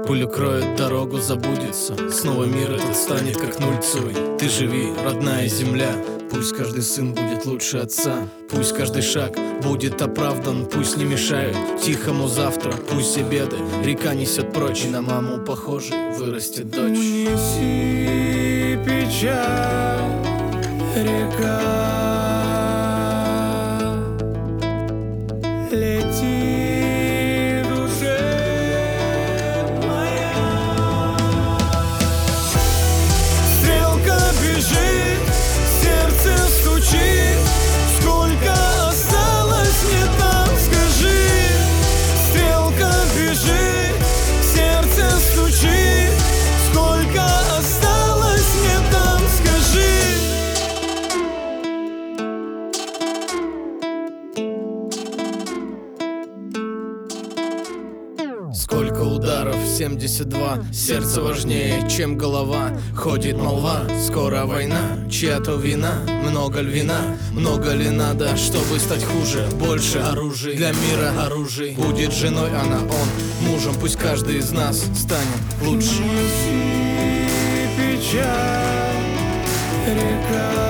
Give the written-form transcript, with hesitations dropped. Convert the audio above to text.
Пыль укроет дорогу, забудется. Снова мир этот станет как нульцевый. Ты живи, родная земля. Пусть каждый сын будет лучше отца. Пусть каждый шаг будет оправдан. Пусть не мешают тихому завтра. Пусть все беды река несет прочь. И на маму похожей вырастет дочь. Унеси печаль, река, лети, душе моя. Стрелка бежит, сердце стучит. Сколько осталось мне там, скажи. Стрелка бежит, сердце стучит. Сколько осталось мне там, скажи. Сколько ударов, 72. Сердце важнее, чем голова. Ходит молва, скоро война. Чья-то вина, много ль вина. Много ли надо, чтобы стать хуже? Больше оружий, для мира оружий. Будет женой она, он мужем. Пусть каждый из нас станет лучше. Унеси печаль, река.